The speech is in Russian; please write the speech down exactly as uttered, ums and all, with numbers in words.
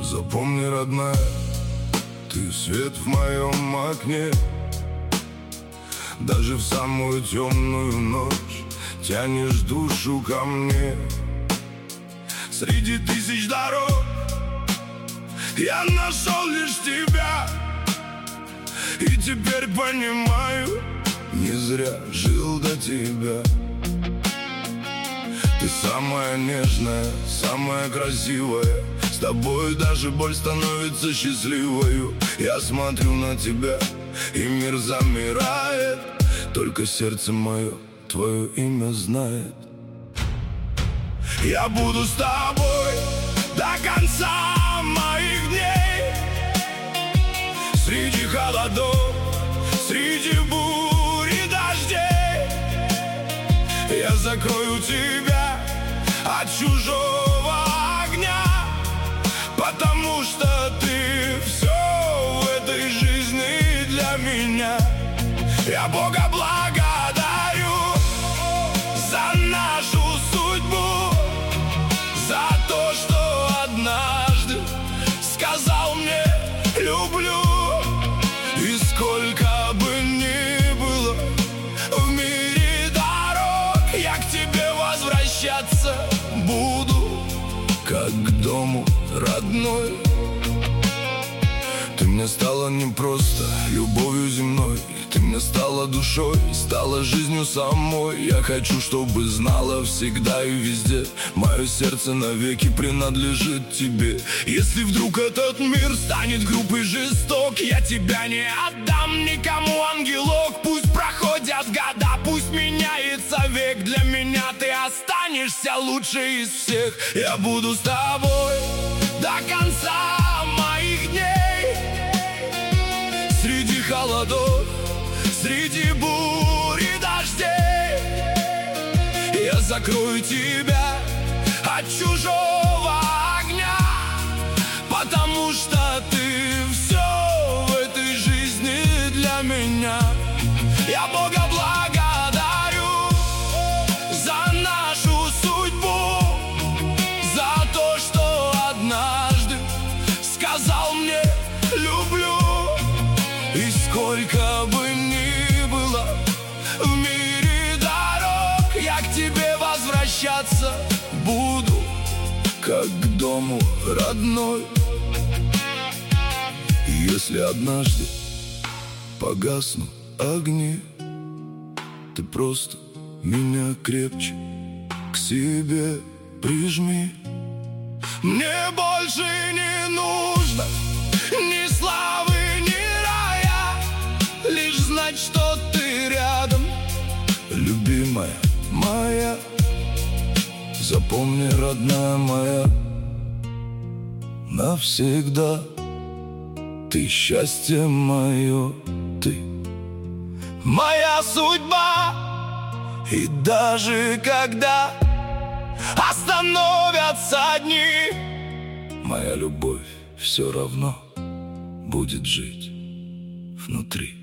Запомни, родная, ты свет в моем окне. Даже в самую темную ночь тянешь душу ко мне. Среди тысяч дорог я нашел лишь тебя, и теперь понимаю, не зря жил до тебя. Ты самая нежная, самая красивая. С тобой даже боль становится счастливою. Я смотрю на тебя, и мир замирает. Только сердце мое твое имя знает. Я буду с тобой до конца моих дней. Среди холодов, среди бурь и дождей. Я закрою тебя от чужого огня, потому что ты все в этой жизни для меня. Я Бога благодарю за нашу судьбу, за то, что однажды сказал мне люблю. И сколько бы ни было в мире дорог, я к тебе возвращаться буду, как к дому родной. Ты мне стала не просто любовью земной, ты мне стала душой, стала жизнью самой. Я хочу, чтобы знала всегда и везде, мое сердце навеки принадлежит тебе. Если вдруг этот мир станет груб и жесток, я тебя не отдам никому, ангелок. Пусть проходят года, пусть меняется век, для меня ты останешься лучшей из всех. Я буду с тобой до конца моих дней. Среди холодов, среди бурь и дождей. Я закрою тебя от чужого огня, потому что ты все в этой жизни для меня. Я Бога благодарю за нашу судьбу, за то, что однажды сказал мне люблю. И сколько бы ни было в мире дорог, я к тебе возвращаться буду, как к дому родной. И если однажды погаснут огни, ты просто меня крепче к себе прижми. Мне больше не нужно ни славы, ни рая, лишь знать, что ты рядом, любимая моя. Запомни, родная моя, навсегда ты счастье мое, ты моя судьба. И даже когда остановятся дни, моя любовь все равно будет жить внутри.